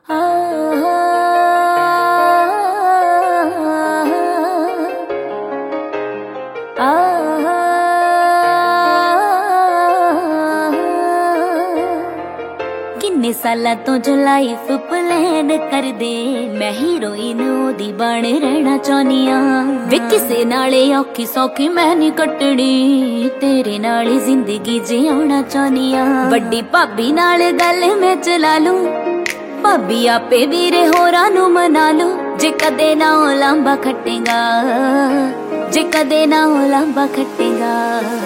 किन्ने साला तो जो लाइफ प्लान कर दे, मैं हीरोइन ओदी बन रहना चाहनी आ। वे किसे नाले औखी सौखी मैं नहीं कटनी, तेरे नाले जिंदगी जियाना चाहनी आ। बड़ी भाभी नाल गल मैं चला लूं, भाभी आपे वीरे होरां नू मना लूं। जे कदे ना ओ लांबा खटेगा, जे कदे ना ओ लांबा खटेगा।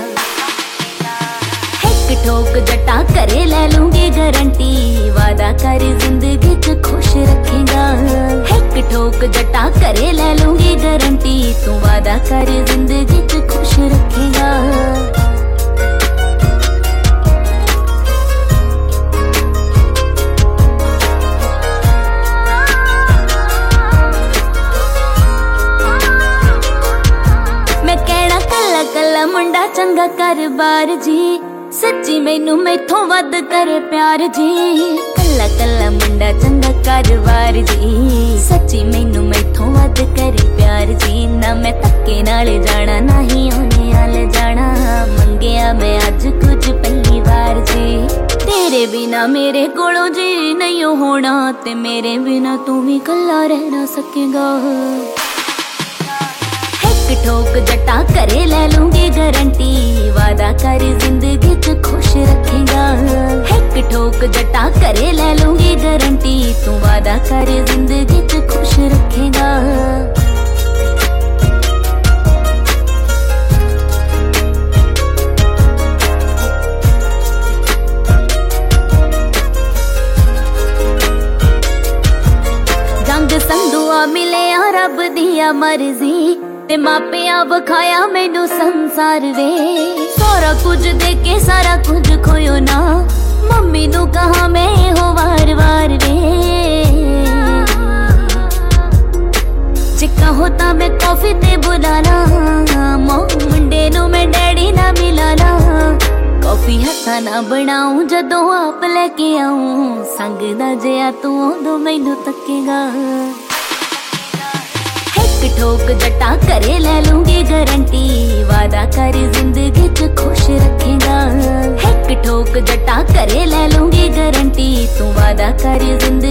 एक ठोक जटा करे ले लूंगी गारंटी, वादा कर जिंदगी च खुश रखेगा। एक ठोक जटा करे ले लूंगी गारंटी, तू वादा कर जिंदगी च खुश रखेगा। मैं कहना कला कला मुंडा चंगा कर बार जी, सच्ची मैनू मैथों वध करे प्यार जी। कला कला मुंडा चंगा कारोबार जी, सच्ची मैनू मैथों वध करे प्यार जी। ना मैं धक्के नाल जाना, ना ही ओने आल जाना, मंगया मैं अज कुछ पहली बार जी। तेरे बिना मेरे कोलों जी नहीं होना, ते मेरे बिना तू भी कला रह ना सकेगा। एक ठोक जटा करे ले लूंगी गारंटी, वादा कर जिंदगी च खुश रखेगा। एक ठोक जटा करे ले लूंगी गारंटी, तू वादा कर जिंदगी च खुश रखेगा। जंग संधुआ मिले रब दिया मर्जी, ते मापिया बखाया मैनू संसार वे। सारा कुछ देके सारा कुछ खोयो ना, मम्मी नू कहा मैं हो वार वार वे। चिक्का होता मैं कॉफी ते बुलाना, मुंडे नू मैं डैडी ना मिलाना। कॉफी हथा ना बनाऊं जदों आप लेके आऊं, संग दा जिया तू उदों मैनू तकेगा। एक ठोक जटा करे ले लूंगी गारंटी, वादा कर जिंदगी च खुश रखेगा। एक ठोक जटा करे ले लूंगी गारंटी, तू वादा कर जिंदगी